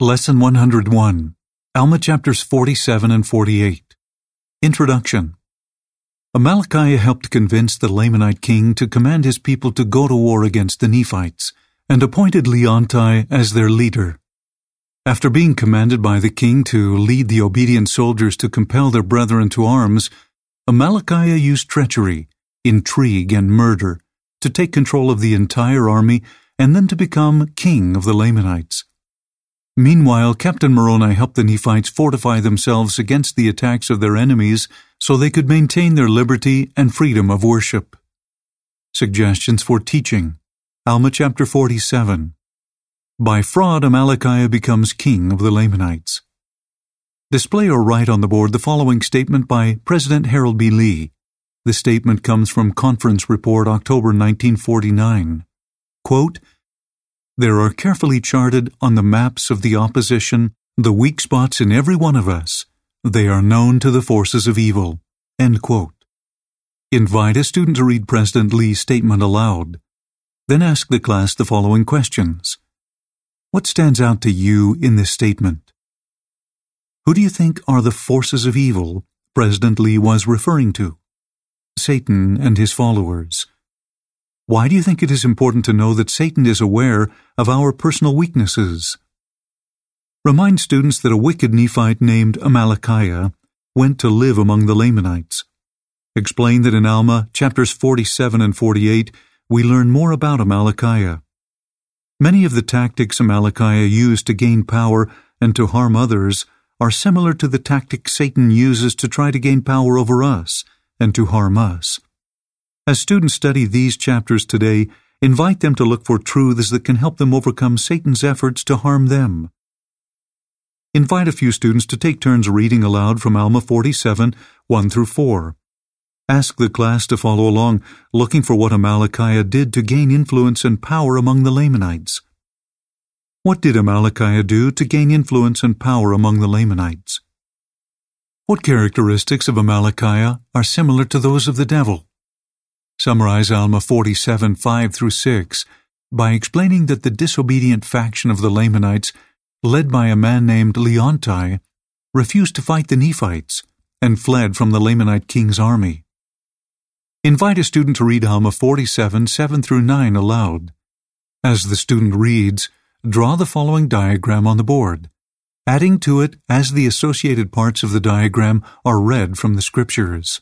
Lesson 101, Alma chapters 47 and 48. Introduction. Amalickiah helped convince the Lamanite king to command his people to go to war against the Nephites, and appointed Leonti as their leader. After being commanded by the king to lead the obedient soldiers to compel their brethren to arms, Amalickiah used treachery, intrigue, and murder to take control of the entire army and then to become king of the Lamanites. Meanwhile, Captain Moroni helped the Nephites fortify themselves against the attacks of their enemies so they could maintain their liberty and freedom of worship. Suggestions for teaching. Alma chapter 47. By fraud, Amalickiah becomes king of the Lamanites. Display or write on the board the following statement by President Harold B. Lee. The statement comes from Conference Report, October 1949. Quote, "There are carefully charted on the maps of the opposition the weak spots in every one of us. They are known to the forces of evil." End quote. Invite a student to read President Lee's statement aloud. Then ask the class the following questions. What stands out to you in this statement? Who do you think are the forces of evil President Lee was referring to? Satan and his followers. Why do you think it is important to know that Satan is aware of our personal weaknesses? Remind students that a wicked Nephite named Amalickiah went to live among the Lamanites. Explain that in Alma chapters 47 and 48 we learn more about Amalickiah. Many of the tactics Amalickiah used to gain power and to harm others are similar to the tactics Satan uses to try to gain power over us and to harm us. As students study these chapters today, invite them to look for truths that can help them overcome Satan's efforts to harm them. Invite a few students to take turns reading aloud from Alma 47, 1 through 4. Ask the class to follow along, looking for what Amalickiah did to gain influence and power among the Lamanites. What did Amalickiah do to gain influence and power among the Lamanites? What characteristics of Amalickiah are similar to those of the devil? Summarize Alma 47, 5 through 6 by explaining that the disobedient faction of the Lamanites, led by a man named Leonti, refused to fight the Nephites and fled from the Lamanite king's army. Invite a student to read Alma 47, 7 through 9 aloud. As the student reads, draw the following diagram on the board, adding to it as the associated parts of the diagram are read from the scriptures.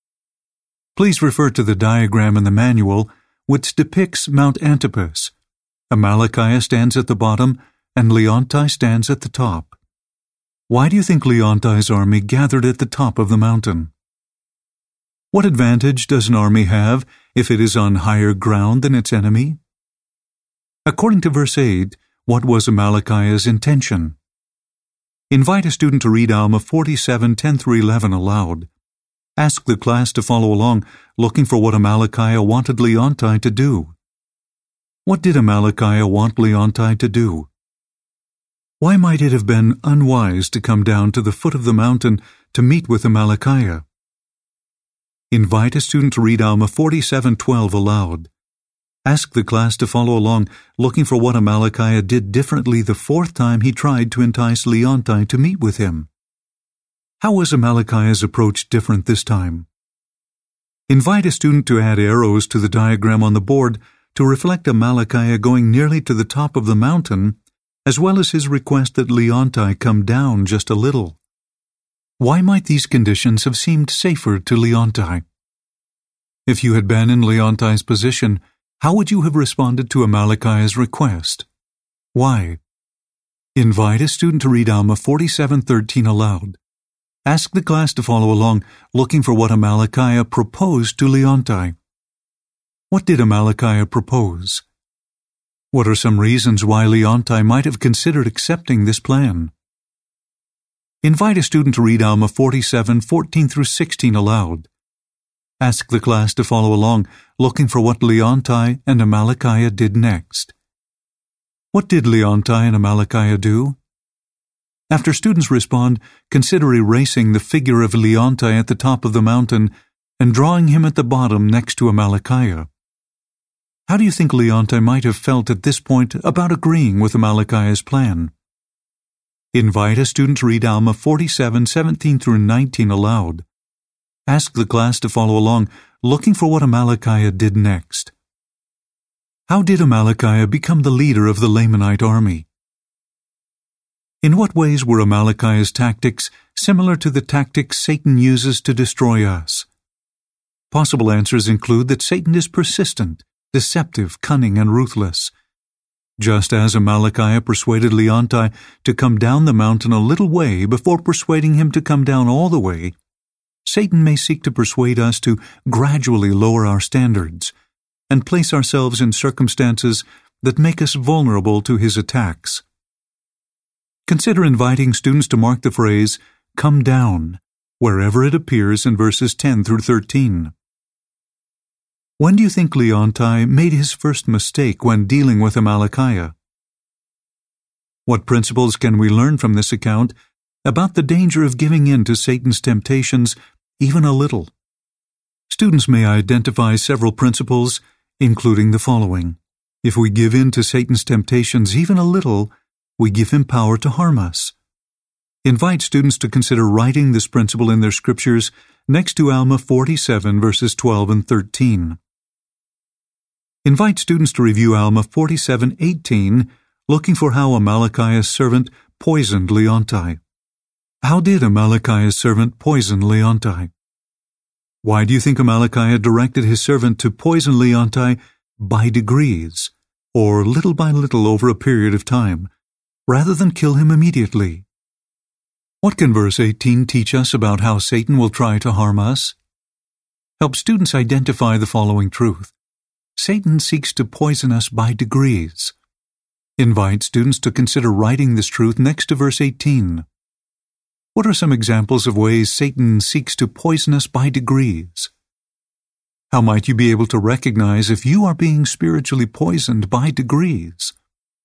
Please refer to the diagram in the manual, which depicts Mount Antipas. Amalickiah stands at the bottom, and Leonti stands at the top. Why do you think Leonti's army gathered at the top of the mountain? What advantage does an army have if it is on higher ground than its enemy? According to verse 8, what was Amalickiah's intention? Invite a student to read Alma 47, 10 through 11 aloud. Ask the class to follow along, looking for what Amalickiah wanted Leonti to do. What did Amalickiah want Leonti to do? Why might it have been unwise to come down to the foot of the mountain to meet with Amalickiah? Invite a student to read Alma 47:12 aloud. Ask the class to follow along, looking for what Amalickiah did differently the fourth time he tried to entice Leonti to meet with him. How was Amalickiah's approach different this time? Invite a student to add arrows to the diagram on the board to reflect Amalickiah going nearly to the top of the mountain, as well as his request that Leonti come down just a little. Why might these conditions have seemed safer to Leonti? If you had been in Leonti's position, how would you have responded to Amalickiah's request? Why? Invite a student to read Alma 47:13 aloud. Ask the class to follow along, looking for what Amalickiah proposed to Leonti. What did Amalickiah propose? What are some reasons why Leonti might have considered accepting this plan? Invite a student to read Alma 47, 14 through 16 aloud. Ask the class to follow along, looking for what Leonti and Amalickiah did next. What did Leonti and Amalickiah do? After students respond, consider erasing the figure of Leonti at the top of the mountain and drawing him at the bottom next to Amalickiah. How do you think Leonti might have felt at this point about agreeing with Amalickiah's plan? Invite a student to read Alma 47:17 through 19 aloud. Ask the class to follow along, looking for what Amalickiah did next. How did Amalickiah become the leader of the Lamanite army? In what ways were Amalickiah's tactics similar to the tactics Satan uses to destroy us? Possible answers include that Satan is persistent, deceptive, cunning, and ruthless. Just as Amalickiah persuaded Leonti to come down the mountain a little way before persuading him to come down all the way, Satan may seek to persuade us to gradually lower our standards and place ourselves in circumstances that make us vulnerable to his attacks. Consider inviting students to mark the phrase, "come down," wherever it appears in verses 10 through 13. When do you think Leonti made his first mistake when dealing with Amalickiah? What principles can we learn from this account about the danger of giving in to Satan's temptations even a little? Students may identify several principles, including the following. If we give in to Satan's temptations even a little, we give him power to harm us. Invite students to consider writing this principle in their scriptures next to Alma 47 verses 12 and 13. Invite students to review Alma 47:18, looking for how Amalickiah's servant poisoned Leonti. How did Amalickiah's servant poison Leonti? Why do you think Amalickiah directed his servant to poison Leonti by degrees, or little by little over a period of time, rather than kill him immediately? What can verse 18 teach us about how Satan will try to harm us? Help students identify the following truth. Satan seeks to poison us by degrees. Invite students to consider writing this truth next to verse 18. What are some examples of ways Satan seeks to poison us by degrees? How might you be able to recognize if you are being spiritually poisoned by degrees?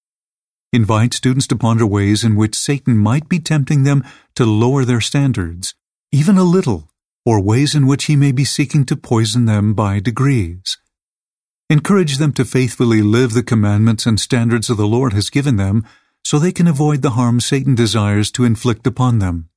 Invite students to ponder ways in which Satan might be tempting them to lower their standards, even a little, or ways in which he may be seeking to poison them by degrees. Encourage them to faithfully live the commandments and standards of the Lord has given them so they can avoid the harm Satan desires to inflict upon them.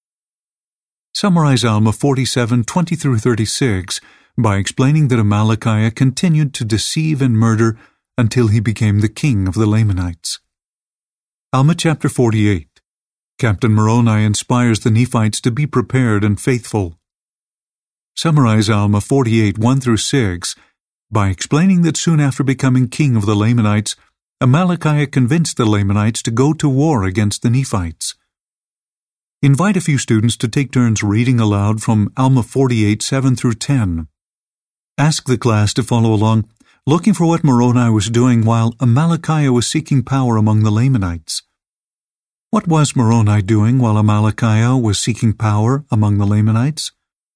Summarize Alma 47:20 through 36 by explaining that Amalickiah continued to deceive and murder until he became the king of the Lamanites. Alma chapter 48. Captain Moroni inspires the Nephites to be prepared and faithful. Summarize Alma 48:1 through 6 by explaining that soon after becoming king of the Lamanites, Amalickiah convinced the Lamanites to go to war against the Nephites. Invite a few students to take turns reading aloud from Alma 48:7 through 10. Ask the class to follow along, looking for what Moroni was doing while Amalickiah was seeking power among the Lamanites. What was Moroni doing while Amalickiah was seeking power among the Lamanites?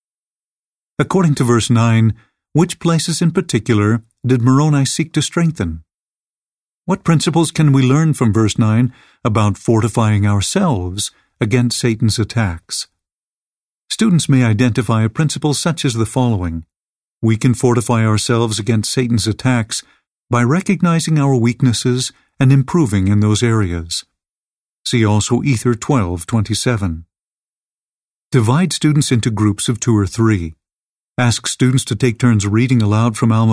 According to verse 9, which places in particular did Moroni seek to strengthen? What principles can we learn from verse 9 about fortifying ourselves against Satan's attacks? Students may identify a principle such as the following. We can fortify ourselves against Satan's attacks by recognizing our weaknesses and improving in those areas. See also Ether 12:27. Divide students into groups of 2 or 3. Ask students to take turns reading aloud from Alma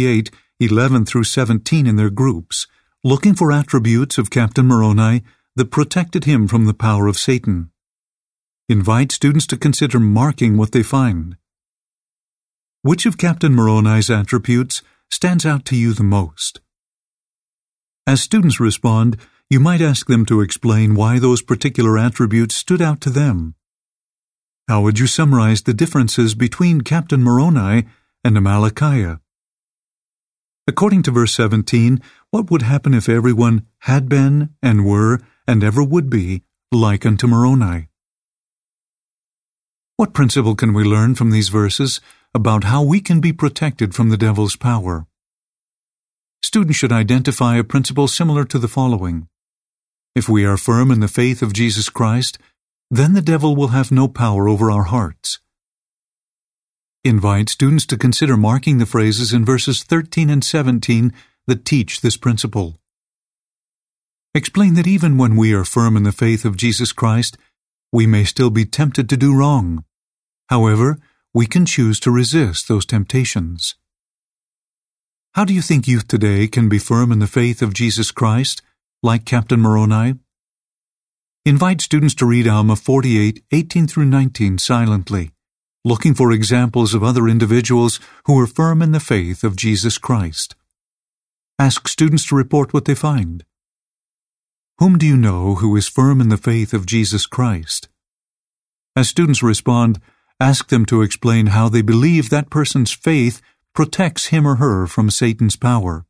48:11 through 17 in their groups, looking for attributes of Captain Moroni that protected him from the power of Satan. Invite students to consider marking what they find. Which of Captain Moroni's attributes stands out to you the most? As students respond, you might ask them to explain why those particular attributes stood out to them. How would you summarize the differences between Captain Moroni and Amalickiah? According to verse 17, what would happen if everyone had been and were and ever would be like unto Moroni? What principle can we learn from these verses about how we can be protected from the devil's power? Students should identify a principle similar to the following. If we are firm in the faith of Jesus Christ, then the devil will have no power over our hearts. Invite students to consider marking the phrases in verses 13 and 17 that teach this principle. Explain that even when we are firm in the faith of Jesus Christ, we may still be tempted to do wrong. However, we can choose to resist those temptations. How do you think youth today can be firm in the faith of Jesus Christ, like Captain Moroni? Invite students to read Alma 48:18-19 silently, looking for examples of other individuals who are firm in the faith of Jesus Christ. Ask students to report what they find. Whom do you know who is firm in the faith of Jesus Christ? As students respond, ask them to explain how they believe that person's faith protects him or her from Satan's power.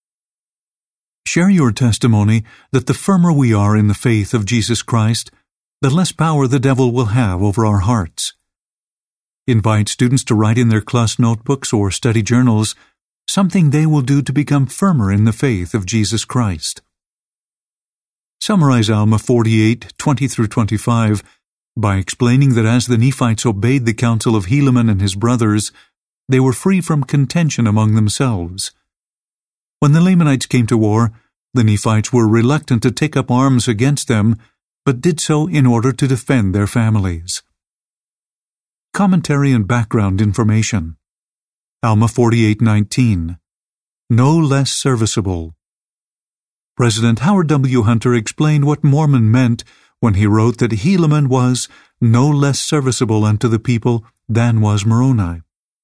Share your testimony that the firmer we are in the faith of Jesus Christ, the less power the devil will have over our hearts. Invite students to write in their class notebooks or study journals something they will do to become firmer in the faith of Jesus Christ. Summarize Alma 48:20-25 by explaining that as the Nephites obeyed the counsel of Helaman and his brothers, they were free from contention among themselves. When the Lamanites came to war, the Nephites were reluctant to take up arms against them, but did so in order to defend their families. Commentary and background information. Alma 48:19. No less serviceable. President Howard W. Hunter explained what Mormon meant when he wrote that Helaman was no less serviceable unto the people than was Moroni.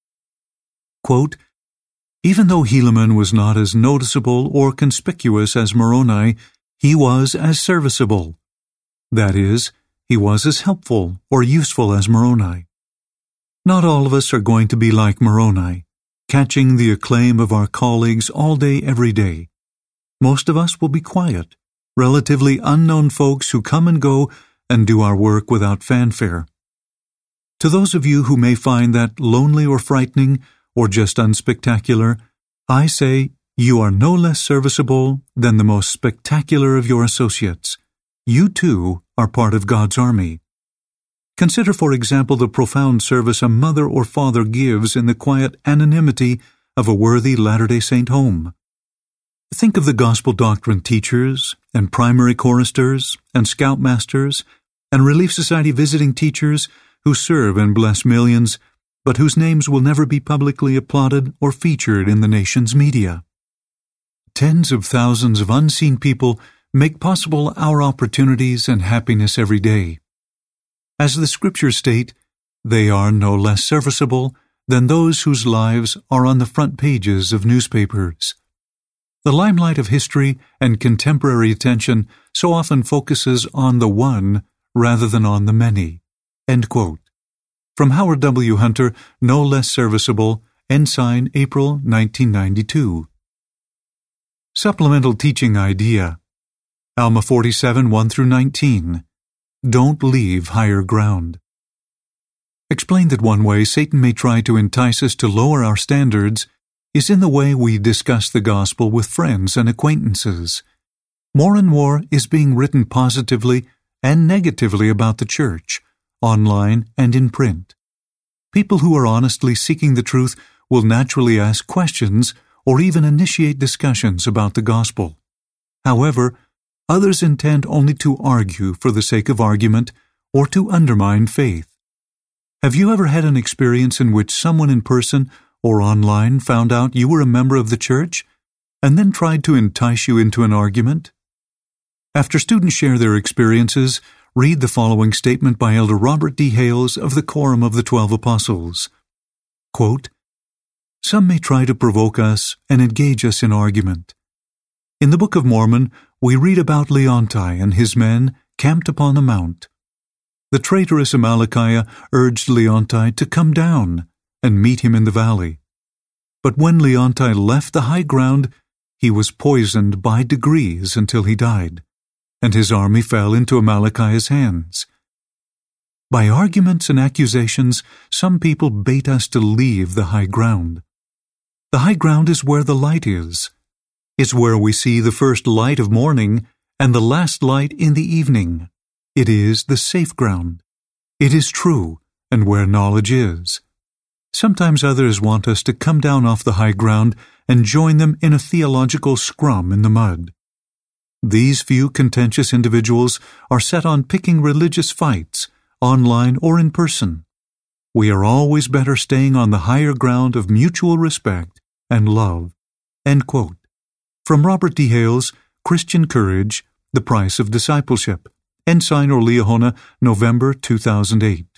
Quote, even though Helaman was not as noticeable or conspicuous as Moroni, he was as serviceable. That is, he was as helpful or useful as Moroni. Not all of us are going to be like Moroni, catching the acclaim of our colleagues all day every day. Most of us will be quiet, relatively unknown folks who come and go and do our work without fanfare. To those of you who may find that lonely or frightening, or just unspectacular, I say you are no less serviceable than the most spectacular of your associates. You too are part of God's army. Consider, for example, the profound service a mother or father gives in the quiet anonymity of a worthy Latter-day Saint home. Think of the gospel doctrine teachers, and primary choristers, and scoutmasters, and Relief Society visiting teachers who serve and bless millions, but whose names will never be publicly applauded or featured in the nation's media. Tens of thousands of unseen people make possible our opportunities and happiness every day. As the Scriptures state, they are no less serviceable than those whose lives are on the front pages of newspapers. The limelight of history and contemporary attention so often focuses on the one rather than on the many. End quote. From Howard W. Hunter, No Less Serviceable, Ensign, April 1992. Supplemental Teaching Idea. Alma 47:1-19. Don't leave higher ground. Explain that one way Satan may try to entice us to lower our standards is in the way we discuss the gospel with friends and acquaintances. More and more is being written positively and negatively about the church, online and in print. People who are honestly seeking the truth will naturally ask questions or even initiate discussions about the gospel. However, others intend only to argue for the sake of argument or to undermine faith. Have you ever had an experience in which someone in person or online found out you were a member of the church and then tried to entice you into an argument? After students share their experiences, read the following statement by Elder Robert D. Hales of the Quorum of the 12 Apostles. Quote, some may try to provoke us and engage us in argument. In the Book of Mormon, we read about Leonti and his men camped upon a mount. The traitorous Amalickiah urged Leonti to come down and meet him in the valley. But when Leonti left the high ground, he was poisoned by degrees until he died, and his army fell into Amalickiah's hands. By arguments and accusations, some people bait us to leave the high ground. The high ground is where the light is. It's where we see the first light of morning and the last light in the evening. It is the safe ground. It is true, and where knowledge is. Sometimes others want us to come down off the high ground and join them in a theological scrum in the mud. These few contentious individuals are set on picking religious fights, online or in person. We are always better staying on the higher ground of mutual respect and love." End quote. From Robert D. Hales, Christian Courage, The Price of Discipleship, Ensign or Liahona, November 2008.